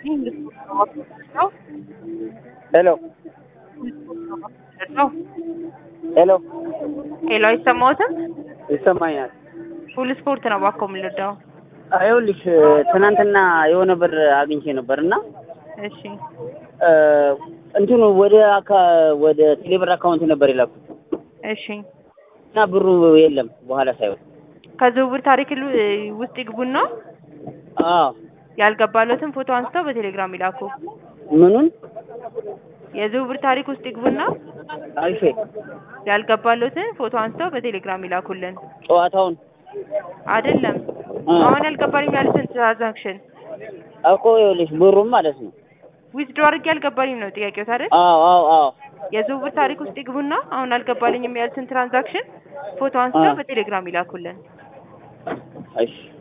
Hello. Hello. ሄሎ አይሰማዎትም? ይሰማኛል። ፉል ስፖርት ነው እባክዎ የምንረዳው። ይኸውልሽ ትናንትና የሆነ ብር አግኝቼ ነበርና እሺ እንትኑ ወደ ቴሌብር አካውንት ነበር የላኩት እሺ እና ብሩ የለም በኋላ ሳይሆን ከዝውውር ታሪክ ውስጥ ይግቡና አዎ ያልገባሎትን ፎቶ አንስተው በቴሌግራም ይላኩ። ምኑን የዝውውር ታሪክ ውስጥ ይግቡና አይፌ ያልገባሎትን ፎቶ አንስተው በቴሌግራም ይላኩልን። ጨዋታውን አይደለም አሁን ያልገባልኝ ያሉትን ትራንዛክሽን እኮ ይኸውልሽ ብሩም ማለት ነው ዊዝድሮ አድርጌ ያልገባልኝ ነው ጥያቄው አይደል? አዎ የዝውውር ታሪክ ውስጥ ይግቡና አሁን አልገባልኝም ያሉትን ትራንዛክሽን ፎቶ አንስተው በቴሌግራም ይላኩልን። እሺ